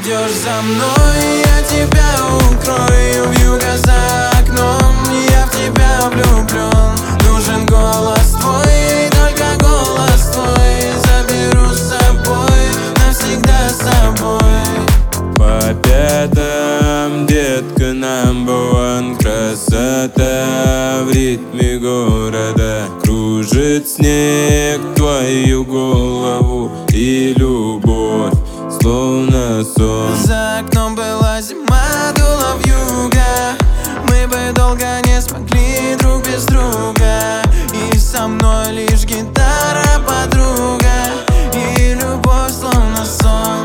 идешь за мной, я тебя укрою. Вьюга за окном, я в тебя влюблен. Нужен голос твой, только голос твой. Заберу с собой, навсегда с собой. По пятам, детка, number one. Красота в ритме города. Кружит снег твою голову, и любовь словно сон. За окном была зима, дула вьюга. Мы бы долго не смогли друг без друга. И со мной лишь гитара, подруга, и любовь словно сон.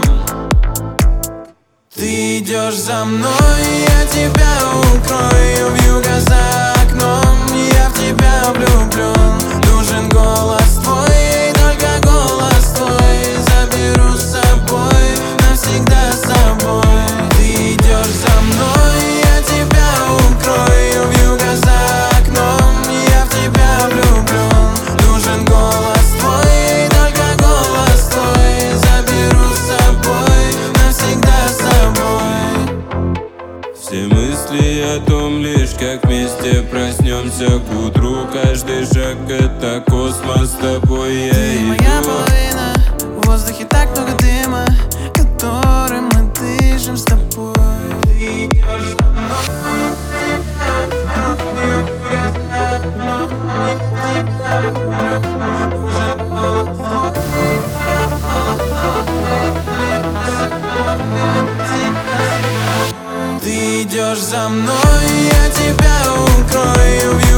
Ты идешь за мной, я тебя укрою. Вьюга за окном, я в тебя влюблен. Нужен голос твой, только голос твой. Заберу с собой, навсегда с собой. Ты идешь за мной, я тебя укрою. Вьюга за окном, я в тебя влюблен. Нужен голос твой, только голос твой. Заберу с собой, навсегда с собой. Все мысли о том лишь, как вместе проснемся к утру. Каждый шаг — это космос, с тобой я Ты иду. моя половина, в воздухе так много дыма, которым мы дышим с тобой. Ты идешь за мной, ты идешь за мной, я тебя укрою.